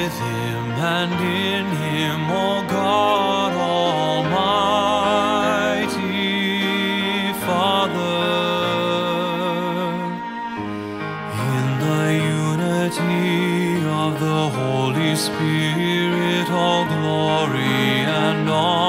with him and in him, O God Almighty Father, in the unity of the Holy Spirit, all glory and honor